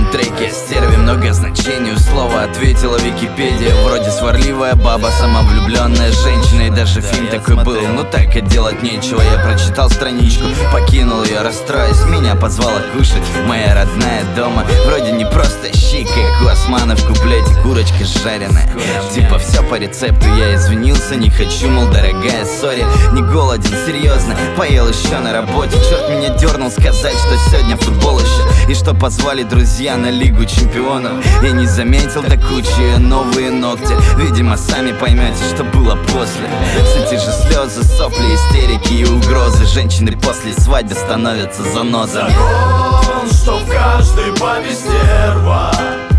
треке стерви много значений, у слова ответила Википедия. Вроде сварливая баба, самовлюбленная женщина. И даже фильм такой был, но так и делать нечего. Я прочитал страничку, покинул ее, расстроясь. Меня позвала кушать моя родная дома. Вроде не просто щи, как у Османа в куплете, курочка жареная. Типа все по рецепту, я извинился, не хочу, мол, дорогая, сори. Не голоден, серьезно, поел еще на работе. Черт меня дернул сказать, что сегодня футбол еще, и что позвали друзья на Лигу чемпионов. Я не заметил до кучи новые ногти. Видимо, сами поймете, что было после. Все те же слезы, сопли, истерики и угрозы. Женщины после свадьбы становятся занозами. Закон, что в каждой бабе стерва.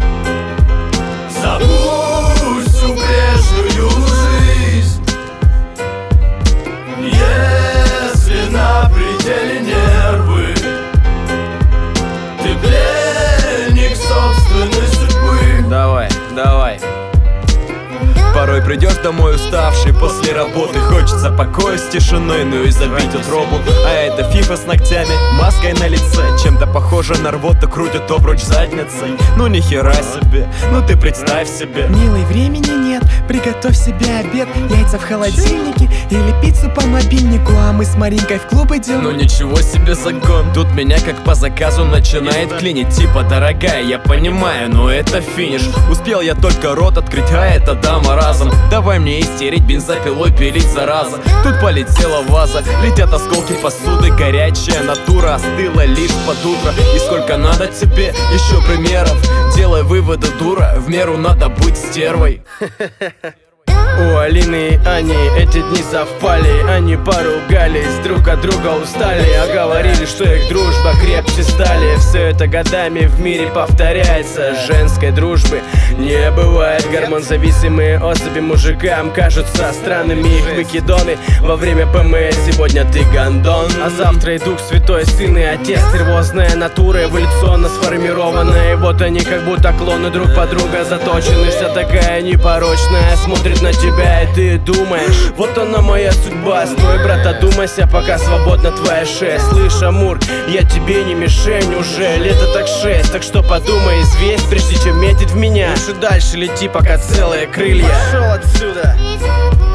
Забудь всю прежнюю жизнь. Если на пределе нервы, ты пленник собственной судьбы. Давай. Порой придешь домой уставший после работы. Хочется покоя с тишиной, ну и забить утробу. А это фифа с ногтями, маской на лице. Чем-то похоже на рвоту, крутит обруч задницей. Ну ни хера себе, ну ты представь себе. Милый, времени нет, приготовь себе обед. Яйца в холодильнике или пиццу по мобильнику. А мы с Маринкой в клуб идем. Ну ничего себе загон. Тут меня как по заказу начинает клинить. Типа, дорогая, я понимаю, но это финиш. Успел я только рот открыть, а эта дама разом. Давай мне истерить, бензопилой пилить, зараза. Тут полетела ваза, летят осколки посуды. Горячая натура остыла лишь под утро. И сколько надо тебе еще примеров? Делай выводы, дура, в меру надо быть стервой. У Алины и Ани эти дни совпали. Они поругались, друг от друга устали, а говорили, что их дружба крепче стали. Все это годами в мире повторяется. Женской дружбы не бывает. Гормон-зависимые особи мужикам кажутся странными их выкидоны во время ПМС. Сегодня ты гондон, а завтра и Дух Святой, Сын и Отец. Нервозная натура эволюционно сформированная. И вот они как будто клоны друг под друга заточены. Вся такая непорочная, смотрит на тебя, и ты думаешь: вот она моя судьба. Стой, брат, одумайся, пока свободна твоя шея. Слышь, Амур, я тебе не мишень уже. Лето так 6, так что подумай, взвесь, прежде чем метить в меня. Лучше дальше лети, пока целые крылья. Пошел отсюда.